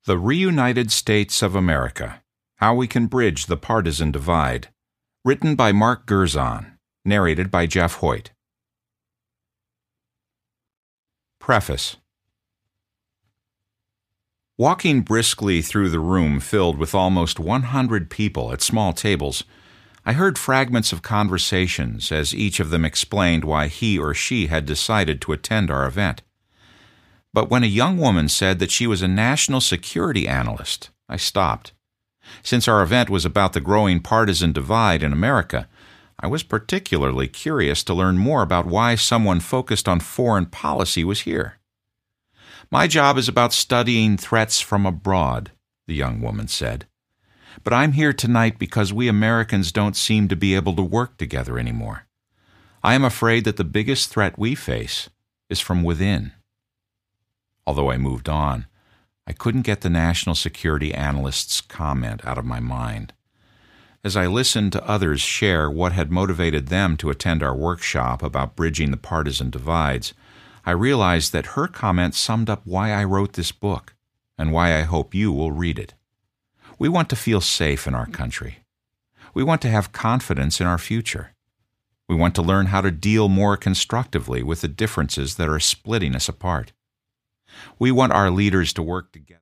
The Reunited States of America: How We Can Bridge the Partisan Divide. Written by Mark Gerzon. Narrated by Jeff Hoyt. Preface. Walking briskly through the room filled with almost 100 people at small tables, I heard fragments of conversations as each of them explained why he or she had decided to attend our event. But when a young woman said that she was a national security analyst, I stopped. Since our event was about the growing partisan divide in America, I was particularly curious to learn more about why someone focused on foreign policy was here. "My job is about studying threats from abroad," the young woman said. "But I'm here tonight because we Americans don't seem to be able to work together anymore. I am afraid that the biggest threat we face is from within." Although I moved on, I couldn't get the national security analyst's comment out of my mind. As I listened to others share what had motivated them to attend our workshop about bridging the partisan divides, I realized that her comment summed up why I wrote this book and why I hope you will read it. We want to feel safe in our country. We want to have confidence in our future. We want to learn how to deal more constructively with the differences that are splitting us apart. We want our leaders to work together.